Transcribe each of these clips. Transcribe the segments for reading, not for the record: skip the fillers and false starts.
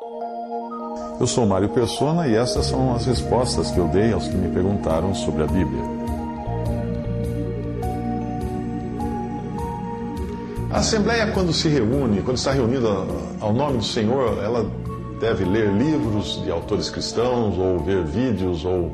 Eu sou Mário Persona e essas são as respostas que eu dei aos que me perguntaram sobre a Bíblia. A Assembleia, quando se reúne, quando está reunida ao nome do Senhor, ela deve ler livros de autores cristãos, ou ver vídeos, ou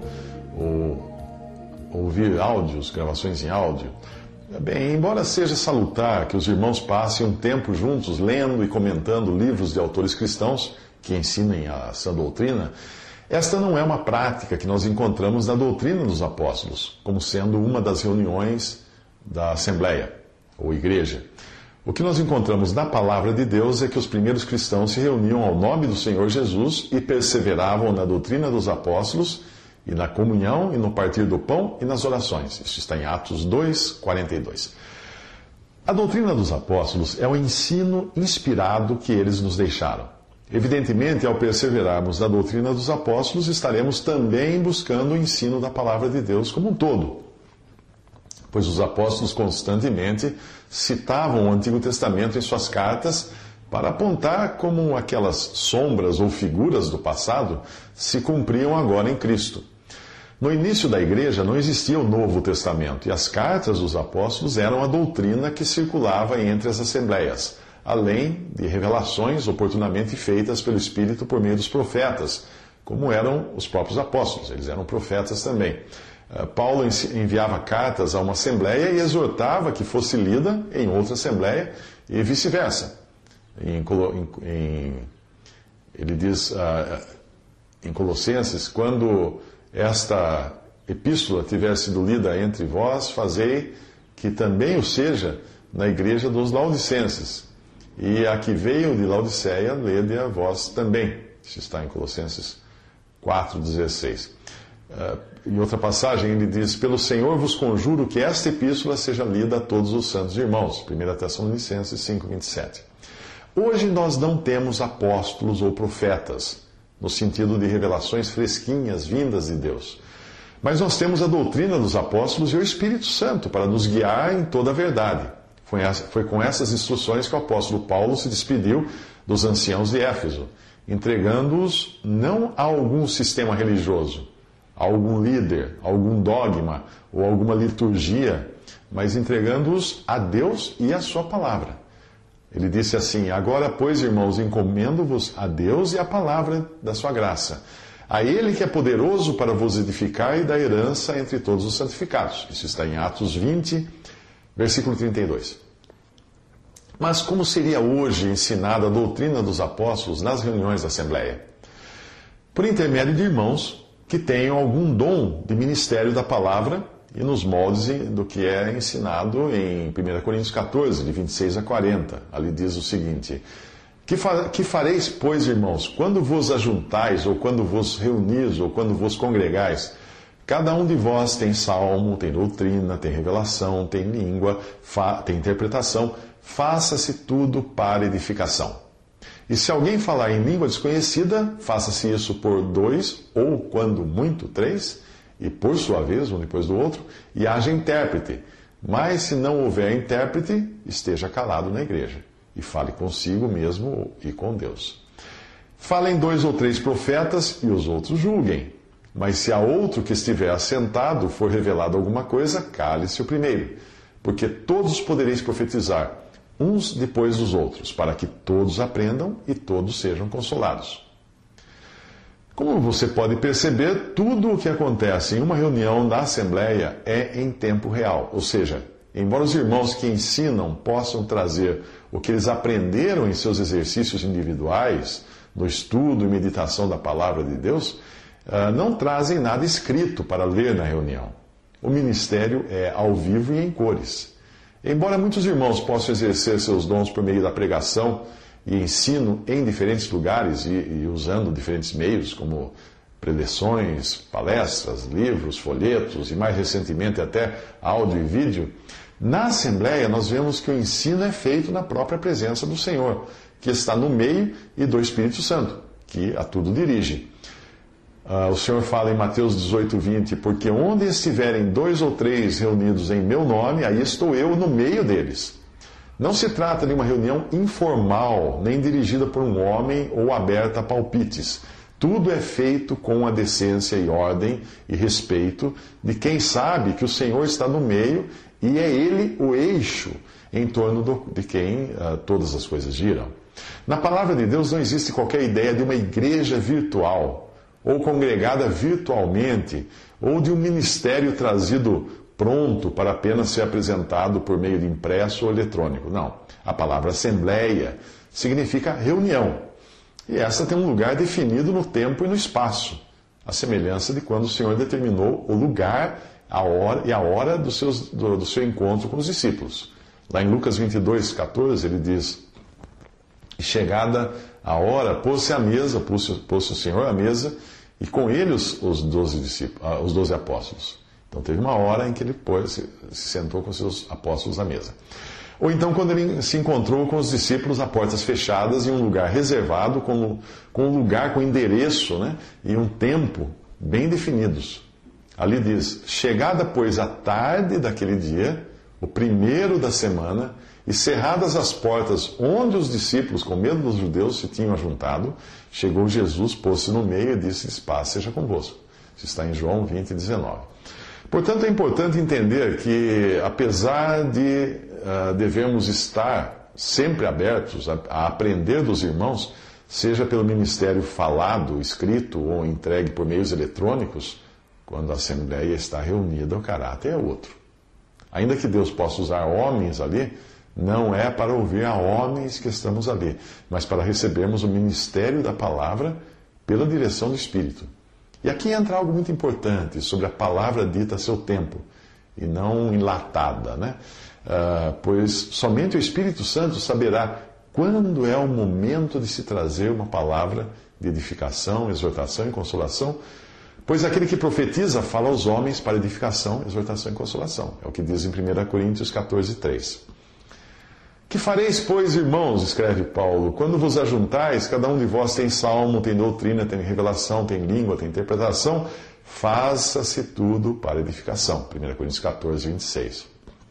ouvir áudios, gravações em áudio. Bem, embora seja salutar que os irmãos passem um tempo juntos lendo e comentando livros de autores cristãos que ensinem a sã doutrina, esta não é uma prática que nós encontramos na doutrina dos apóstolos, como sendo uma das reuniões da Assembleia, ou Igreja. O que nós encontramos na Palavra de Deus é que os primeiros cristãos se reuniam ao nome do Senhor Jesus e perseveravam na doutrina dos apóstolos, e na comunhão, e no partir do pão, e nas orações. Isso está em Atos 2, 42. A doutrina dos apóstolos é o ensino inspirado que eles nos deixaram. Evidentemente, ao perseverarmos na doutrina dos apóstolos, estaremos também buscando o ensino da Palavra de Deus como um todo. Pois os apóstolos constantemente citavam o Antigo Testamento em suas cartas para apontar como aquelas sombras ou figuras do passado se cumpriam agora em Cristo. No início da igreja não existia o Novo Testamento e as cartas dos apóstolos eram a doutrina que circulava entre as assembleias, além de revelações oportunamente feitas pelo Espírito por meio dos profetas, como eram os próprios apóstolos, eles eram profetas também. Paulo enviava cartas a uma assembleia e exortava que fosse lida em outra assembleia e vice-versa. Ele diz em Colossenses: quando esta epístola tiver sido lida entre vós, fazei que também o seja na igreja dos Laodicenses. E a que veio de Laodiceia, lede a vós também. Isso está em Colossenses 4,16. Em outra passagem ele diz: pelo Senhor vos conjuro que esta epístola seja lida a todos os santos irmãos. 1 Tessalonicenses 5,27. Hoje nós não temos apóstolos ou profetas, no sentido de revelações fresquinhas vindas de Deus. Mas nós temos a doutrina dos apóstolos e o Espírito Santo para nos guiar em toda a verdade. Foi com essas instruções que o apóstolo Paulo se despediu dos anciãos de Éfeso, entregando-os não a algum sistema religioso, a algum líder, a algum dogma ou alguma liturgia, mas entregando-os a Deus e a sua palavra. Ele disse assim: agora, pois, irmãos, encomendo-vos a Deus e a palavra da sua graça, a Ele que é poderoso para vos edificar e dar herança entre todos os santificados. Isso está em Atos 20, versículo 32. Mas como seria hoje ensinada a doutrina dos apóstolos nas reuniões da Assembleia? Por intermédio de irmãos que tenham algum dom de ministério da palavra e nos moldes do que é ensinado em 1 Coríntios 14, de 26 a 40. Ali diz o seguinte: que fareis, pois, irmãos, quando vos ajuntais, ou quando vos reunis, ou quando vos congregais? Cada um de vós tem salmo, tem doutrina, tem revelação, tem língua, tem interpretação. Faça-se tudo para edificação. E se alguém falar em língua desconhecida, faça-se isso por 2, ou, quando muito, 3, e por sua vez, um depois do outro, e haja intérprete. Mas se não houver intérprete, esteja calado na igreja, e fale consigo mesmo e com Deus. Falem 2 ou 3 profetas, e os outros julguem. Mas se a outro que estiver assentado for revelado alguma coisa, cale-se o primeiro. Porque todos podereis profetizar, uns depois dos outros, para que todos aprendam e todos sejam consolados. Como você pode perceber, tudo o que acontece em uma reunião da Assembleia é em tempo real. Ou seja, embora os irmãos que ensinam possam trazer o que eles aprenderam em seus exercícios individuais, no estudo e meditação da Palavra de Deus, não trazem nada escrito para ler na reunião. O ministério é ao vivo e em cores. Embora muitos irmãos possam exercer seus dons por meio da pregação e ensino em diferentes lugares e usando diferentes meios, como preleções, palestras, livros, folhetos e mais recentemente até áudio e vídeo, na Assembleia nós vemos que o ensino é feito na própria presença do Senhor, que está no meio, e do Espírito Santo, que a tudo dirige. O Senhor fala em Mateus 18, 20, porque onde estiverem 2 ou 3 reunidos em meu nome, aí estou eu no meio deles. Não se trata de uma reunião informal, nem dirigida por um homem ou aberta a palpites. Tudo é feito com a decência e ordem e respeito de quem sabe que o Senhor está no meio e é Ele o eixo em torno de quem todas as coisas giram. Na palavra de Deus não existe qualquer ideia de uma igreja virtual, ou congregada virtualmente, ou de um ministério trazido pronto para apenas ser apresentado por meio de impresso ou eletrônico. Não. A palavra assembleia significa reunião. E essa tem um lugar definido no tempo e no espaço, a semelhança de quando o Senhor determinou o lugar, a hora do seu encontro com os discípulos. Lá em Lucas 22, 14, ele diz: E chegada a hora, pôs-se o Senhor à mesa, e com ele os 12 apóstolos. Então teve uma hora em que ele se sentou com seus apóstolos à mesa. Ou então quando ele se encontrou com os discípulos a portas fechadas em um lugar reservado, com um lugar com endereço, né, e um tempo bem definidos. Ali diz: chegada, pois, a tarde daquele dia, o primeiro da semana, e cerradas as portas onde os discípulos, com medo dos judeus, se tinham ajuntado, chegou Jesus, pôs-se no meio e disse-lhes: paz seja convosco. Isso está em João 20, 19. Portanto, é importante entender que, apesar de devemos estar sempre abertos a aprender dos irmãos, seja pelo ministério falado, escrito ou entregue por meios eletrônicos, quando a Assembleia está reunida, o caráter é outro. Ainda que Deus possa usar homens ali, não é para ouvir a homens que estamos ali, mas para recebermos o ministério da palavra pela direção do Espírito. E aqui entra algo muito importante sobre a palavra dita a seu tempo, e não enlatada, né? Pois somente o Espírito Santo saberá quando é o momento de se trazer uma palavra de edificação, exortação e consolação, pois aquele que profetiza fala aos homens para edificação, exortação e consolação. É o que diz em 1 Coríntios 14, 3. Que fareis, pois, irmãos, escreve Paulo, quando vos ajuntais, cada um de vós tem salmo, tem doutrina, tem revelação, tem língua, tem interpretação, faça-se tudo para edificação. 1 Coríntios 14, 26.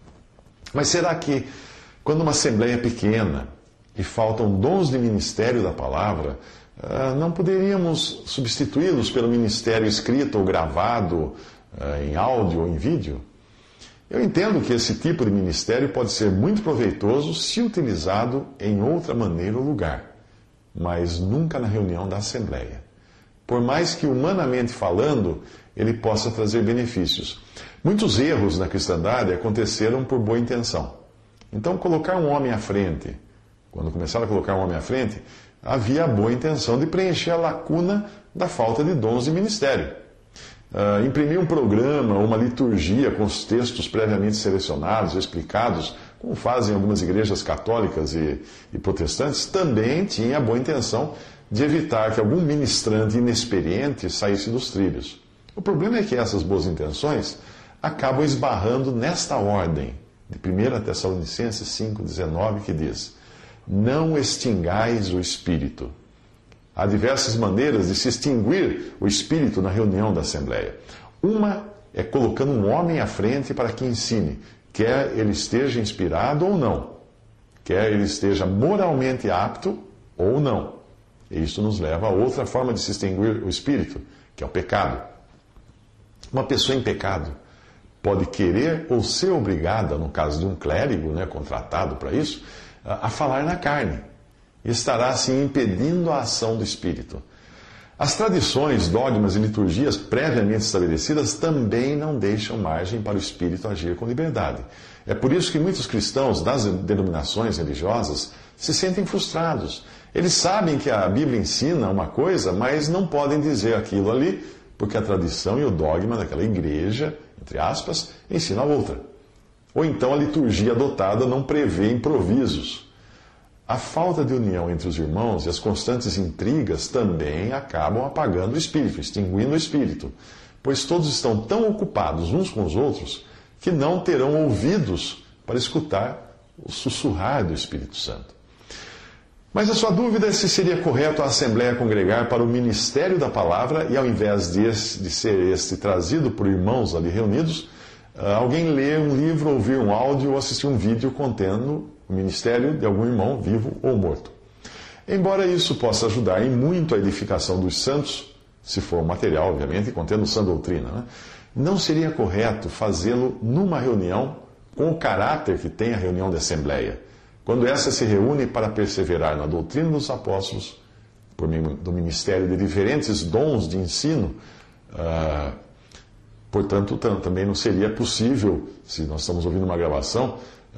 Mas será que, quando uma assembleia é pequena e faltam dons de ministério da palavra, não poderíamos substituí-los pelo ministério escrito ou gravado em áudio ou em vídeo? Eu entendo que esse tipo de ministério pode ser muito proveitoso se utilizado em outra maneira ou lugar, mas nunca na reunião da Assembleia. Por mais que, humanamente falando, ele possa trazer benefícios. Muitos erros na cristandade aconteceram por boa intenção. Então, colocar um homem à frente, quando começaram a colocar um homem à frente, havia a boa intenção de preencher a lacuna da falta de dons de ministério. Imprimir um programa, uma liturgia com os textos previamente selecionados, explicados, como fazem algumas igrejas católicas e protestantes, também tinha a boa intenção de evitar que algum ministrante inexperiente saísse dos trilhos. O problema é que essas boas intenções acabam esbarrando nesta ordem de 1 Tessalonicenses 5,19, que diz: não extingais o Espírito. Há diversas maneiras de se extinguir o Espírito na reunião da Assembleia. Uma é colocando um homem à frente para que ensine, quer ele esteja inspirado ou não, quer ele esteja moralmente apto ou não. E isso nos leva a outra forma de se extinguir o Espírito, que é o pecado. Uma pessoa em pecado pode querer ou ser obrigada, no caso de um clérigo, né, contratado para isso, a falar na carne. E estará assim impedindo a ação do Espírito. As tradições, dogmas e liturgias previamente estabelecidas também não deixam margem para o Espírito agir com liberdade. É por isso que muitos cristãos das denominações religiosas se sentem frustrados. Eles sabem que a Bíblia ensina uma coisa, mas não podem dizer aquilo ali, porque a tradição e o dogma daquela igreja, entre aspas, ensina outra. Ou então a liturgia adotada não prevê improvisos. A falta de união entre os irmãos e as constantes intrigas também acabam apagando o Espírito, extinguindo o Espírito, pois todos estão tão ocupados uns com os outros que não terão ouvidos para escutar o sussurrar do Espírito Santo. Mas a sua dúvida é se seria correto a Assembleia congregar para o ministério da palavra e, ao invés de ser este trazido por irmãos ali reunidos, alguém ler um livro, ouvir um áudio ou assistir um vídeo contendo o ministério de algum irmão vivo ou morto. Embora isso possa ajudar em muito a edificação dos santos, se for um material, obviamente, contendo sã doutrina, né? Não seria correto fazê-lo numa reunião com o caráter que tem a reunião de assembleia, quando essa se reúne para perseverar na doutrina dos apóstolos, por meio do ministério de diferentes dons de ensino. Portanto, também não seria possível, se nós estamos ouvindo uma gravação,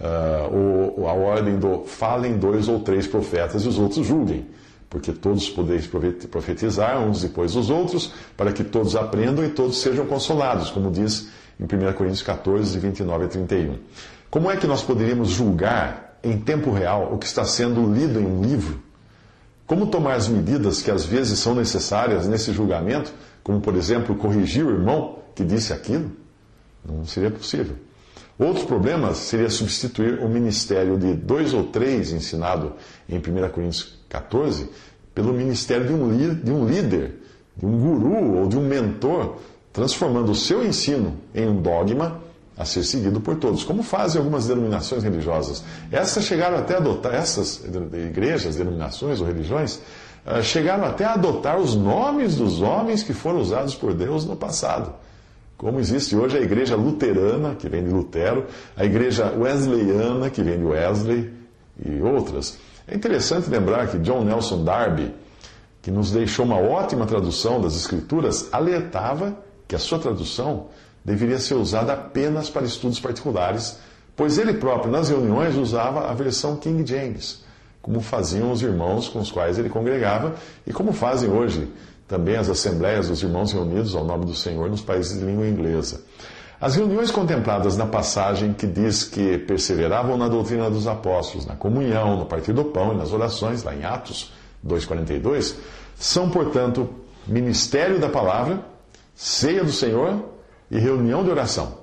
a ordem do falem 2 ou 3 profetas e os outros julguem, porque todos podeis profetizar uns depois dos outros, para que todos aprendam e todos sejam consolados, como diz em 1 Coríntios 14, 29 a 31. Como é que nós poderíamos julgar em tempo real o que está sendo lido em um livro? Como tomar as medidas que às vezes são necessárias nesse julgamento, como, por exemplo, corrigir o irmão que disse aquilo? Não seria possível. Outro problema seria substituir o ministério de 2 ou 3, ensinado em 1 Coríntios 14, pelo ministério de um líder, de um guru ou de um mentor, transformando o seu ensino em um dogma a ser seguido por todos, como fazem algumas denominações religiosas. Essas chegaram até a adotar, essas igrejas, denominações ou religiões, chegaram até a adotar os nomes dos homens que foram usados por Deus no passado. Como existe hoje a igreja luterana, que vem de Lutero, a igreja wesleyana, que vem de Wesley, e outras. É interessante lembrar que John Nelson Darby, que nos deixou uma ótima tradução das Escrituras, alertava que a sua tradução deveria ser usada apenas para estudos particulares, pois ele próprio, nas reuniões, usava a versão King James, como faziam os irmãos com os quais ele congregava e como fazem hoje também as assembleias dos irmãos reunidos ao nome do Senhor nos países de língua inglesa. As reuniões contempladas na passagem que diz que perseveravam na doutrina dos apóstolos, na comunhão, no partir do pão e nas orações, lá em Atos 2,42, são, portanto, ministério da palavra, ceia do Senhor e reunião de oração.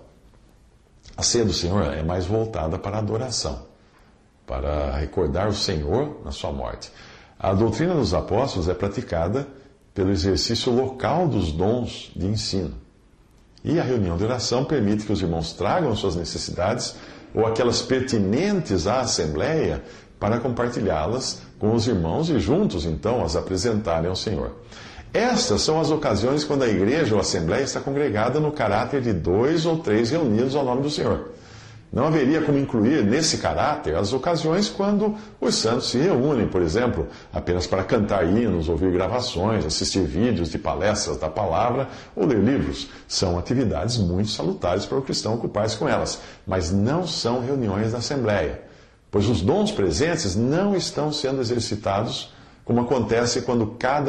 A ceia do Senhor é mais voltada para a adoração, para recordar o Senhor na sua morte. A doutrina dos apóstolos é praticada pelo exercício local dos dons de ensino. E a reunião de oração permite que os irmãos tragam suas necessidades ou aquelas pertinentes à Assembleia para compartilhá-las com os irmãos e juntos, então, as apresentarem ao Senhor. Estas são as ocasiões quando a igreja ou a Assembleia está congregada no caráter de 2 ou 3 reunidos ao nome do Senhor. Não haveria como incluir nesse caráter as ocasiões quando os santos se reúnem, por exemplo, apenas para cantar hinos, ouvir gravações, assistir vídeos de palestras da palavra ou ler livros. São atividades muito salutares para o cristão ocupar-se com elas, mas não são reuniões da Assembleia, pois os dons presentes não estão sendo exercitados como acontece quando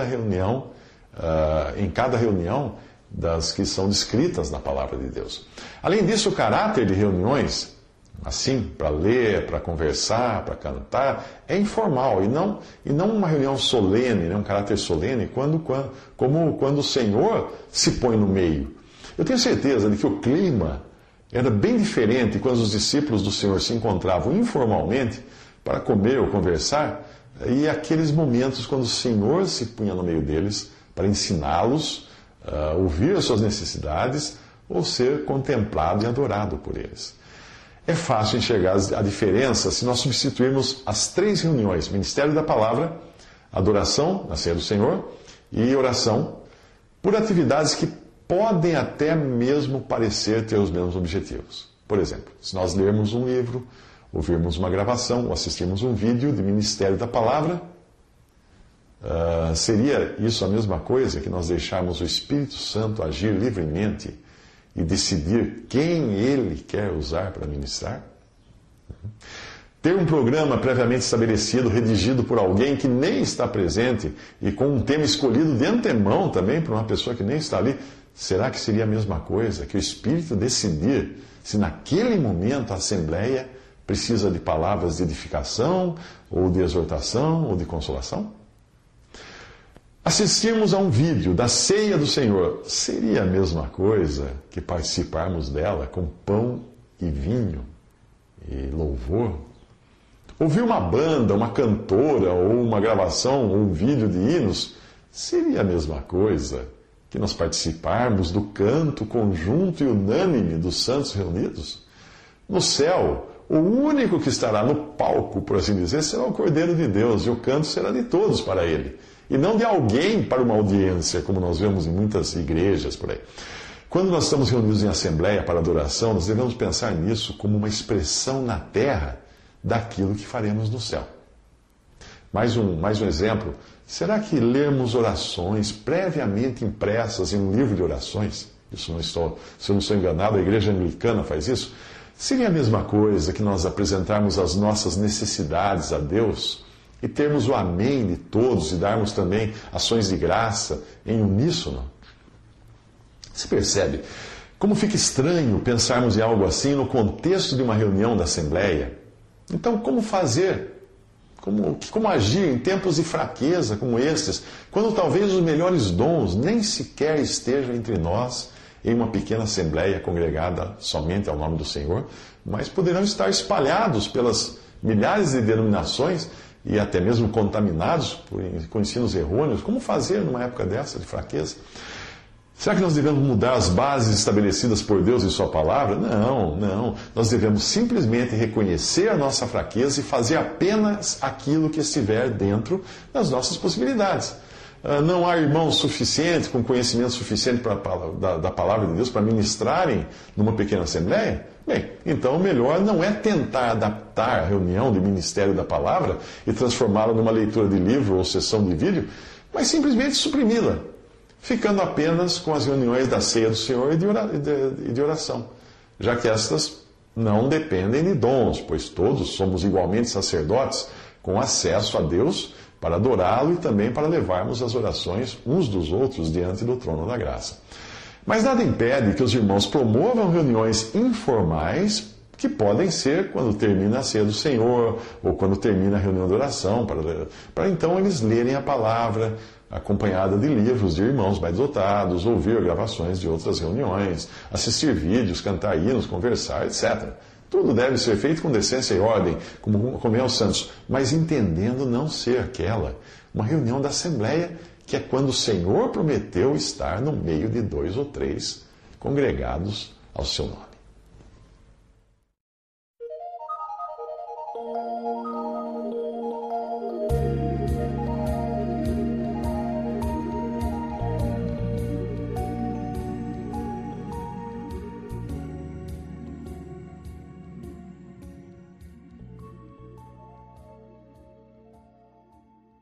em cada reunião das que são descritas na palavra de Deus. Além disso, o caráter de reuniões, assim, para ler, para conversar, para cantar, é informal e não uma reunião solene, né, um caráter solene, como quando o Senhor se põe no meio. Eu tenho certeza de que o clima era bem diferente quando os discípulos do Senhor se encontravam informalmente para comer ou conversar, e aqueles momentos quando o Senhor se punha no meio deles para ensiná-los, ouvir as suas necessidades ou ser contemplado e adorado por eles. É fácil enxergar a diferença se nós substituirmos as 3 reuniões, ministério da palavra, adoração, na ceia do Senhor, e oração, por atividades que podem até mesmo parecer ter os mesmos objetivos. Por exemplo, se nós lermos um livro, ouvirmos uma gravação ou assistirmos um vídeo de ministério da palavra, seria isso a mesma coisa que nós deixarmos o Espírito Santo agir livremente e decidir quem Ele quer usar para ministrar? Ter um programa previamente estabelecido, redigido por alguém que nem está presente e com um tema escolhido de antemão também por uma pessoa que nem está ali, será que seria a mesma coisa que o Espírito decidir se naquele momento a Assembleia precisa de palavras de edificação, ou de exortação, ou de consolação? Assistirmos a um vídeo da ceia do Senhor seria a mesma coisa que participarmos dela com pão e vinho e louvor? Ouvir uma banda, uma cantora, ou uma gravação, ou um vídeo de hinos, seria a mesma coisa que nós participarmos do canto conjunto e unânime dos santos reunidos? No céu, O único que estará no palco, por assim dizer, será o Cordeiro de Deus, e o canto será de todos para ele, e não de alguém para uma audiência, como nós vemos em muitas igrejas por aí. Quando nós estamos reunidos em assembleia para adoração, nós devemos pensar nisso como uma expressão na terra daquilo que faremos no céu. Mais um exemplo. Será que lermos orações previamente impressas em um livro de orações? Se eu não estou enganado, a igreja anglicana faz isso. Seria a mesma coisa que nós apresentarmos as nossas necessidades a Deus e termos o amém de todos e darmos também ações de graça em uníssono? Você percebe como fica estranho pensarmos em algo assim no contexto de uma reunião da Assembleia? Então, como fazer? Como agir em tempos de fraqueza como estes, quando talvez os melhores dons nem sequer estejam entre nós em uma pequena assembleia congregada somente ao nome do Senhor, mas poderão estar espalhados pelas milhares de denominações e até mesmo contaminados com ensinos errôneos? Como fazer numa época dessa de fraqueza? Será que nós devemos mudar as bases estabelecidas por Deus em Sua palavra? Não. Nós devemos simplesmente reconhecer a nossa fraqueza e fazer apenas aquilo que estiver dentro das nossas possibilidades. Não há irmãos suficientes, com conhecimento suficiente da palavra de Deus para ministrarem numa pequena assembleia? Bem, então o melhor não é tentar adaptar a reunião de ministério da palavra e transformá-la numa leitura de livro ou sessão de vídeo, mas simplesmente suprimi-la, ficando apenas com as reuniões da ceia do Senhor e de oração, já que estas não dependem de dons, pois todos somos igualmente sacerdotes com acesso a Deus para adorá-lo e também para levarmos as orações uns dos outros diante do trono da graça. Mas nada impede que os irmãos promovam reuniões informais que podem ser quando termina a ceia do Senhor ou quando termina a reunião de oração, para então eles lerem a palavra acompanhada de livros de irmãos mais dotados, ouvir gravações de outras reuniões, assistir vídeos, cantar hinos, conversar, etc. Tudo deve ser feito com decência e ordem, como é os santos, mas entendendo não ser uma reunião da Assembleia, que é quando o Senhor prometeu estar no meio de 2 ou 3 congregados ao seu nome.